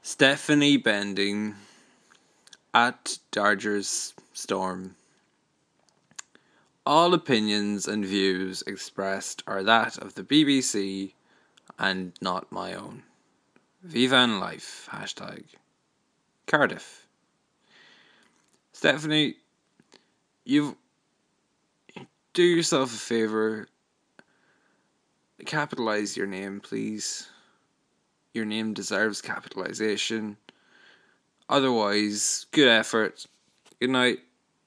Stephanie Bending at Dodgers Storm. All opinions and views expressed are that of the BBC and not my own. Vivan Life. Hashtag. Cardiff. Stephanie, you do yourself a favour. Capitalise your name, please. Your name deserves capitalisation. Otherwise, good effort. Good night.